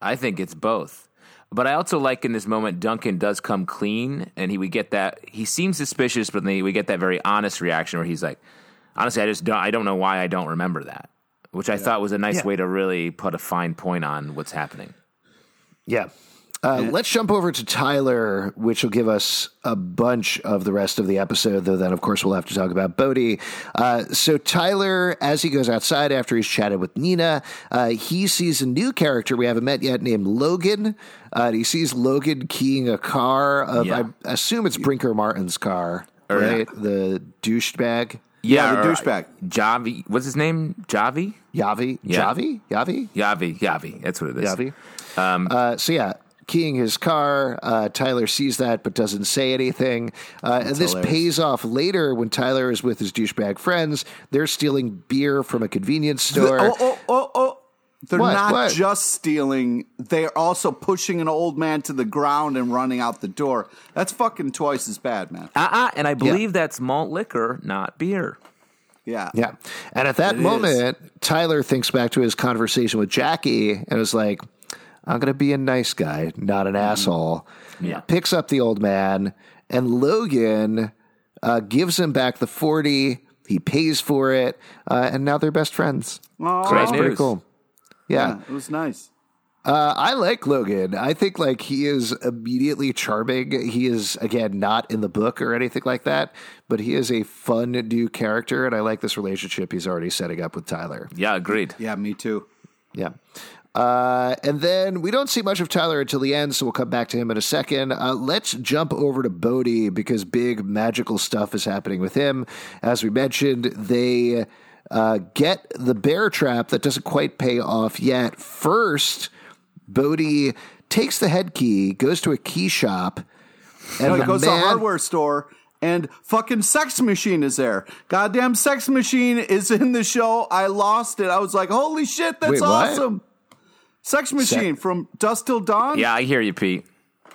I think it's both. But I also like in this moment, Duncan does come clean, and he we get that he seems suspicious, but then we get that very honest reaction where he's like, "Honestly, I just don't. I don't know why I don't remember that," which I yeah. thought was a nice yeah. way to really put a fine point on what's happening. Yeah. Uh, yeah. Let's jump over to Tyler, which will give us a bunch of the rest of the episode, though then, of course, we'll have to talk about Bodhi. Uh, so Tyler, as he goes outside after he's chatted with Nina, uh, he sees a new character we haven't met yet named Logan. Uh, he sees Logan keying a car of, yeah. I assume it's Brinker Martin's car, or, right? Yeah. The douchebag. Yeah, yeah the douchebag. Javi. What's his name? Javi? Yavi? Yeah. Javi? Yavi? Yavi. Yavi. That's what it is. Yavi. Um, uh, so, yeah. Keying his car, uh, Tyler sees that but doesn't say anything. Uh, and this hilarious. pays off later when Tyler is with his douchebag friends. They're stealing beer from a convenience store. Oh, oh, oh, oh. They're what? not what? just stealing. They're also pushing an old man to the ground and running out the door. That's fucking twice as bad, man. Uh-uh, and I believe yeah. that's malt liquor, not beer. Yeah. Yeah. And at that it moment, is. Tyler thinks back to his conversation with Jackie and is like, I'm going to be a nice guy, not an mm-hmm. asshole. Yeah. Picks up the old man, and Logan uh, gives him back the forty. He pays for it, uh, and now they're best friends. Oh, so that's pretty cool. Yeah. yeah, it was nice. Uh, I like Logan. I think like he is immediately charming. He is, again, not in the book or anything like that, but he is a fun new character, and I like this relationship he's already setting up with Tyler. Yeah, agreed. Yeah, me too. Yeah. Uh, and then we don't see much of Tyler until the end, so we'll come back to him in a second. Uh, let's jump over to Bodhi because big magical stuff is happening with him. As we mentioned, they uh, get the bear trap that doesn't quite pay off yet. First, Bodhi takes the head key, goes to a key shop, and no, he the goes man- to a hardware store. And fucking Sex Machine is there. Goddamn Sex Machine is in the show. I lost it. I was like, holy shit, that's Wait, awesome. Sex Machine Se- from Dusk Till Dawn. Yeah, I hear you, Pete.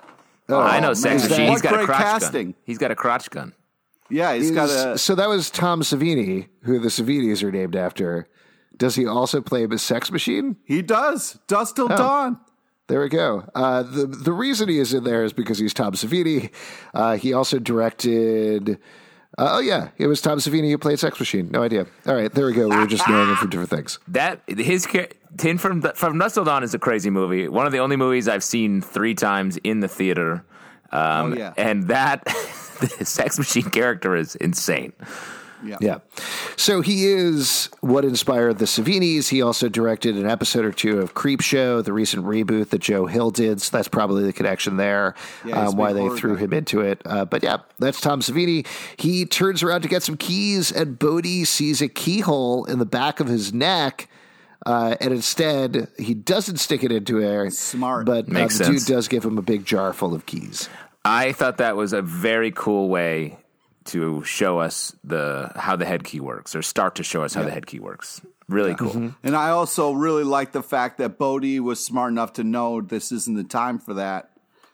Oh, I know Sex man. Machine. He's got great a crotch casting. gun. He's got a crotch gun. Yeah, he's Is, got a. So that was Tom Savini, who the Savinis are named after. Does he also play a Sex Machine? He does. Dusk Till Oh. Dawn. There we go. Uh, the the reason he is in there is because he's Tom Savini. Uh, he also directed. Uh, oh yeah, it was Tom Savini who played Sex Machine. No idea. All right, there we go. We were just knowing him for different things. That his Tin from from Dusk Till Dawn is a crazy movie. One of the only movies I've seen three times in the theater. Um, oh yeah, and that the Sex Machine character is insane. Yeah. Yeah. So he is what inspired the Savinis. He also directed an episode or two of Creepshow, the recent reboot that Joe Hill did. So that's probably the connection there, yeah, um, why they threw guy. him into it. Uh, but yeah, that's Tom Savini. He turns around to get some keys, and Bodhi sees a keyhole in the back of his neck. Uh, and instead, he doesn't stick it into there. Smart. But uh, the Makes dude sense. does give him a big jar full of keys. I thought that was a very cool way to show us the how the head key works, or start to show us how yeah. the head key works. Really cool. Mm-hmm. And I also really like the fact that Bodhi was smart enough to know this isn't the time for that.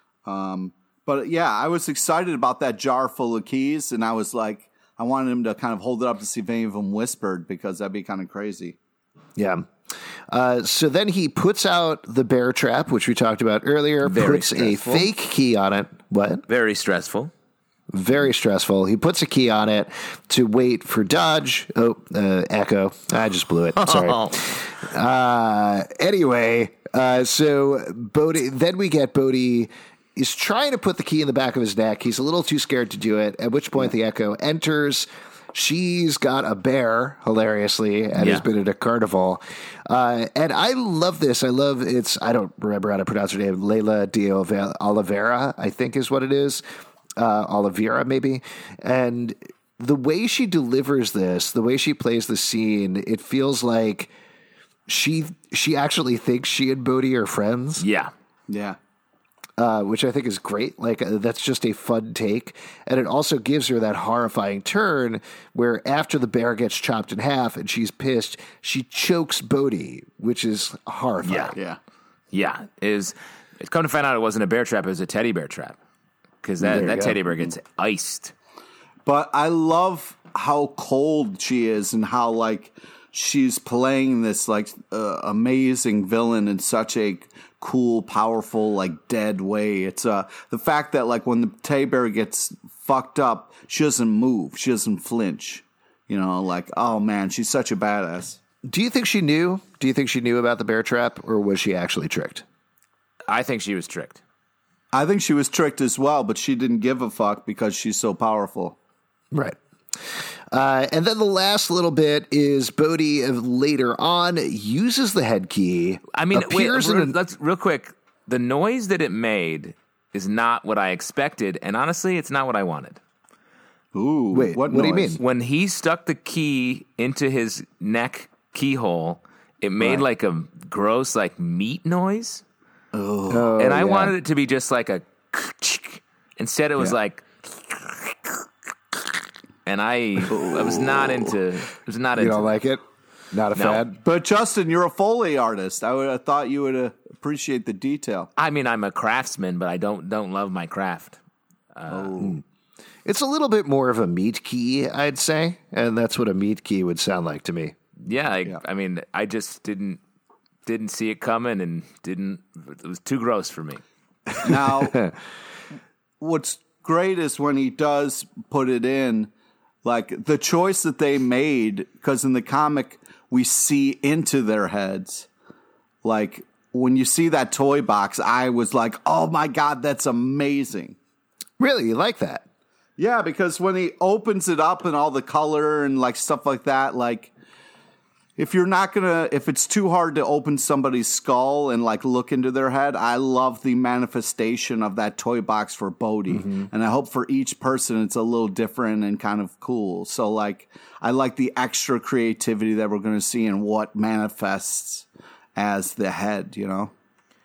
Um, but yeah, I was excited about that jar full of keys, and I was like, I wanted him to kind of hold it up to see if any of them whispered, because that'd be kind of crazy. Yeah. Uh, so then he puts out the bear trap, which we talked about earlier, Very puts stressful. a fake key on it. What? Very stressful. Very stressful. He puts a key on it to wait for Dodge. Oh, uh, Echo. I just blew it. Sorry. uh, anyway, uh, so Bodhi, then we get Bodhi is trying to put the key in the back of his neck. He's a little too scared to do it, at which point the Echo enters. She's got a bear, hilariously, and Yeah. has been at a carnival. Uh, and I love this. I love it's, I don't remember how to pronounce her name, Leila de Oliveira, I think is what it is. Uh, Oliveira, maybe. And the way she delivers this, the way she plays the scene, it feels like she she actually thinks she and Bodhi are friends. Yeah. Yeah. Uh, which I think is great. Like, uh, that's just a fun take. And it also gives her that horrifying turn where after the bear gets chopped in half and she's pissed, she chokes Bodhi, which is horrifying. Yeah. Yeah. Yeah. Is it's come to find out it wasn't a bear trap, it was a teddy bear trap. Because that, There that you go. teddy bear gets iced. But I love how cold she is and how, like, she's playing this like uh, amazing villain in such a cool, powerful, like dead way. It's uh the fact that like when the teddy bear gets fucked up, she doesn't move, she doesn't flinch. You know, like, oh man, she's such a badass. Do you think she knew? Do you think she knew about the bear trap, or was she actually tricked? I think she was tricked. I think she was tricked as well, but she didn't give a fuck because she's so powerful. Right. Uh, and then the last little bit is Bodhi later on uses the head key. I mean, wait, appears real, in a, let's real quick. The noise that it made is not what I expected, and honestly, it's not what I wanted. Ooh, Wait, what, what do you noise? mean? When he stuck the key into his neck keyhole, it made Right. like a gross, like meat noise. oh, and I yeah. wanted it to be just like a. Instead, it was Yeah. like. And I, I was not into. I was not You into. don't like it? Not a No. fan? But Justin, you're a Foley artist. I would have thought you would uh, appreciate the detail. I mean, I'm a craftsman, but I don't don't love my craft. It's a little bit more of a meat key, I'd say. And that's what a meat key would sound like to me. Yeah, I, I mean, I just didn't didn't see it coming, and didn't. It was too gross for me. Now, what's great is when he does put it in, like the choice that they made, because in the comic we see into their heads. Like when you see that toy box, I was like, oh my God, that's amazing. Really? You like that? Yeah, because when he opens it up and all the color and like stuff like that, like if you're not gonna, if it's too hard to open somebody's skull and like look into their head, I love the manifestation of that toy box for Bodhi. Mm-hmm. And I hope for each person it's a little different and kind of cool. So like, I like the extra creativity that we're gonna see in what manifests as the head, you know?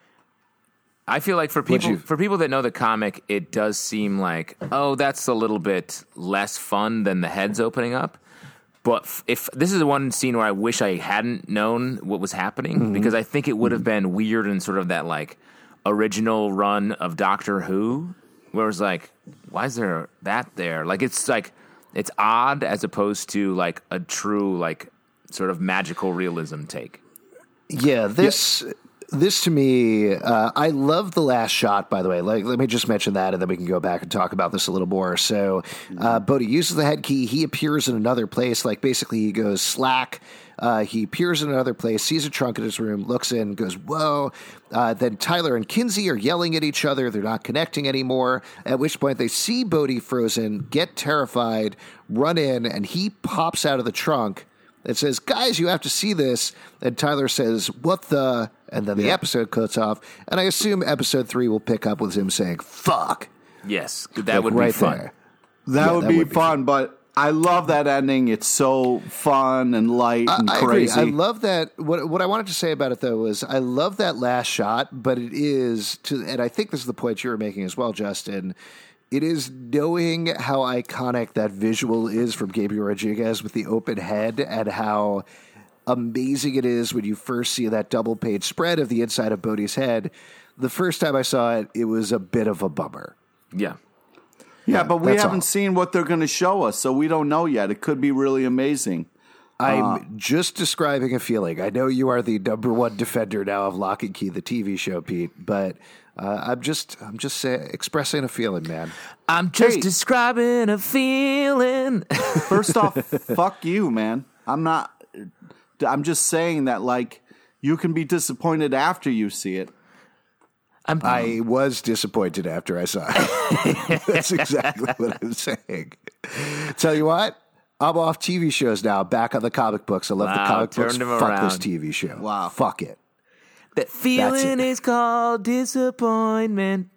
I feel like for What'd people you- for people that know the comic, it does seem like, oh, that's a little bit less fun than the heads opening up. But f- if this is the one scene where I wish I hadn't known what was happening, mm-hmm. because I think it would have been weird in sort of that like original run of Doctor Who, where it was like, why is there that there? Like it's like it's odd as opposed to like a true like sort of magical realism take. Yeah, this this to me, uh, I love the last shot. By the way, like let me just mention that, and then we can go back and talk about this a little more. So, uh, Bodhi uses the head key. He appears in another place. Like basically, he goes slack. Uh, he appears in another place, sees a trunk in his room, looks in, goes, whoa. Uh, then Tyler and Kinsey are yelling at each other. They're not connecting anymore. At which point they see Bodhi frozen, get terrified, run in, and he pops out of the trunk. It says, guys, you have to see this. And Tyler says, what the? And then the Yeah. episode cuts off. And I assume episode three will pick up with him saying, fuck. Yes, that Like, would be right fun. there. That Yeah, would that be would be fun, but I love that ending. It's so fun and light and I crazy. agree. I love that. What what I wanted to say about it though was I love that last shot, but it is to, and I think this is the point you were making as well, Justin. It is knowing how iconic that visual is from Gabriel Rodriguez with the open head, and how amazing it is when you first see that double page spread of the inside of Bodhi's head. The first time I saw it, it was a bit of a bummer. Yeah. Yeah, but we that's haven't all. seen what they're going to show us, so we don't know yet. It could be really amazing. I'm Uh, just describing a feeling. I know you are the number one defender now of Lock and Key, the T V show, Pete, but uh, I'm just I'm just say, expressing a feeling, man. I'm just Hey. describing a feeling. First off, fuck you, man. I'm not. I'm just saying that, like, you can be disappointed after you see it. I'm, I was disappointed after I saw it. That's exactly what I'm saying. Tell you what, I'm off T V shows now. Back on the comic books. I love the Wow, comic books. turned him Fuck around. this T V show. Wow. Fuck it. that feeling it. is called disappointment.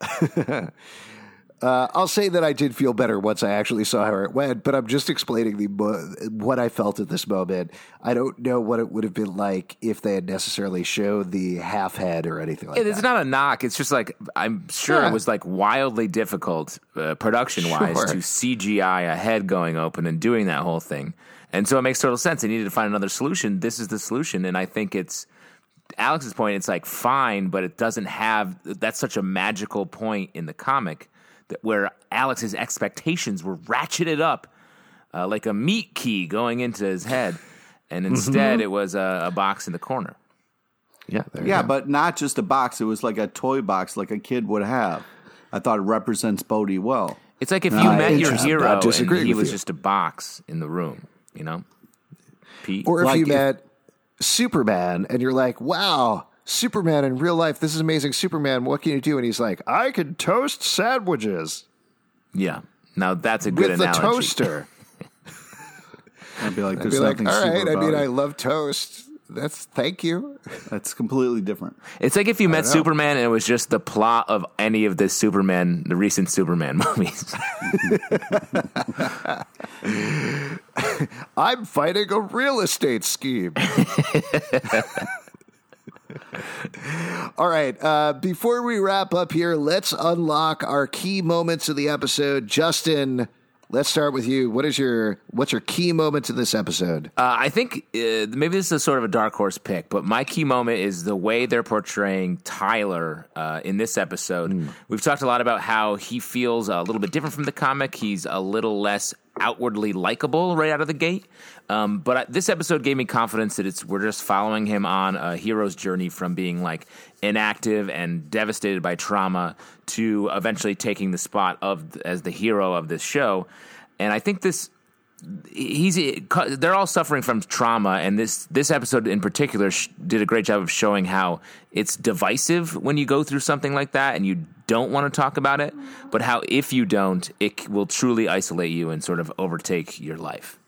Uh, I'll say that I did feel better once I actually saw how it went, but I'm just explaining the mo- what I felt at this moment. I don't know what it would have been like if they had necessarily showed the half head or anything like It's that. not a knock. It's just like I'm sure Yeah. it was like wildly difficult uh, production wise Sure. to C G I a head going open and doing that whole thing. And so it makes total sense. They needed to find another solution. This is the solution, and I think it's Alex's point. It's like fine, but it doesn't have. That's such a magical point in the comic that where Alex's expectations were ratcheted up uh, like a meat key going into his head. and instead mm-hmm. it was a, a box in the corner. Yeah, yeah, but not just a box. It was like a toy box, like a kid would have. I thought it represents Bodhi well. It's like if you uh, met your hero and he was you. just a box in the room, you know? Pete? Or if like you if, met Superman and you're like, wow, Superman in real life, this is amazing. Superman, what can you do? And he's like, I can toast sandwiches. Yeah. Now that's a good with analogy. With the toaster. I'd be like, I'd there's be nothing like, all right, super I mean, about I it. love toast. That's thank you. That's completely different. It's like if you met Superman and it was just the plot of any of the Superman, the recent Superman movies. I'm fighting a real estate scheme. All right. Uh, before we wrap up here, let's unlock our key moments of the episode. Justin, let's start with you. What is your what's your key moment in this episode? Uh, I think uh, maybe this is a sort of a dark horse pick, but my key moment is the way they're portraying Tyler uh, in this episode. Mm. We've talked a lot about how he feels a little bit different from the comic. He's a little less outwardly likable right out of the gate. Um, but I, this episode gave me confidence that it's we're just following him on a hero's journey from being like inactive and devastated by trauma to eventually taking the spot of as the hero of this show. And I think this he's they're all suffering from trauma, and this this episode in particular sh- did a great job of showing how it's divisive when you go through something like that and you don't want to talk about it, but how if you don't, it will truly isolate you and sort of overtake your life.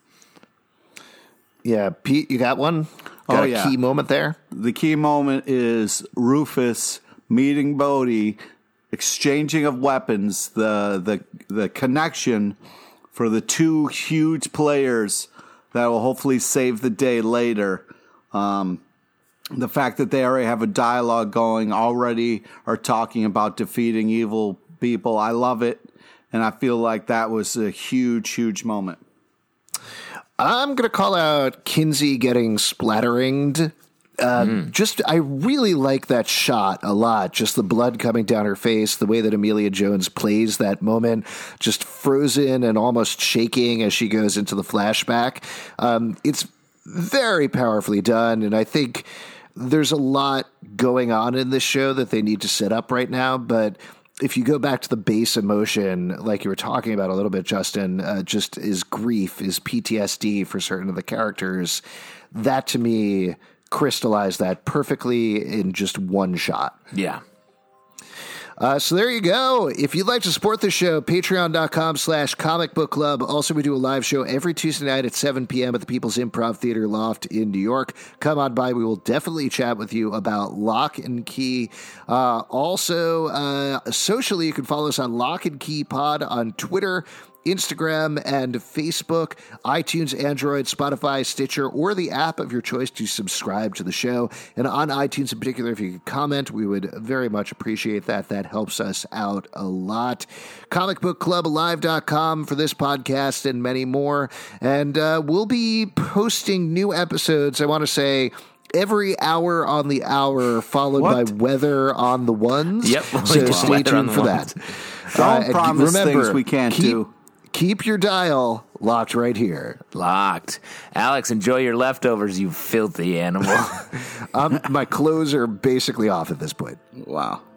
Yeah, Pete, you got one? Got oh, a yeah. key moment there? The key moment is Rufus meeting Bodhi, exchanging of weapons, the the the connection for the two huge players that will hopefully save the day later. Um, the fact that they already have a dialogue going, already are talking about defeating evil people. I love it, and I feel like that was a huge, huge moment. I'm going to call out Kinsey getting splatteringed. Uh, mm. Just, I really like that shot a lot. Just the blood coming down her face, the way that Emilia Jones plays that moment, just frozen and almost shaking as she goes into the flashback. Um, it's very powerfully done, and I think there's a lot going on in this show that they need to set up right now, but if you go back to the base emotion, like you were talking about a little bit, Justin, uh, just is grief, is P T S D for certain of the characters. That, to me, crystallized that perfectly in just one shot. Yeah. Uh, so there you go. If you'd like to support the show, patreon.com slash comic book club. Also, we do a live show every Tuesday night at seven p.m. at the People's Improv Theater Loft in New York. Come on by. We will definitely chat with you about Lock and Key. Uh, also, uh, socially, you can follow us on Lock and Key Pod on Twitter, Instagram, and Facebook, iTunes, Android, Spotify, Stitcher, or the app of your choice to subscribe to the show. And on iTunes in particular, if you could comment, we would very much appreciate that. That helps us out a lot. comic book club alive dot com for this podcast and many more. And uh, we'll be posting new episodes, I want to say, every hour on the hour, followed what? by weather on the ones. Yep. So stay tuned for that. Don't uh, promise remember, things we can't keep, do. Keep your dial locked right here. Locked. Alex, enjoy your leftovers, you filthy animal. um, my clothes are basically off at this point. Wow.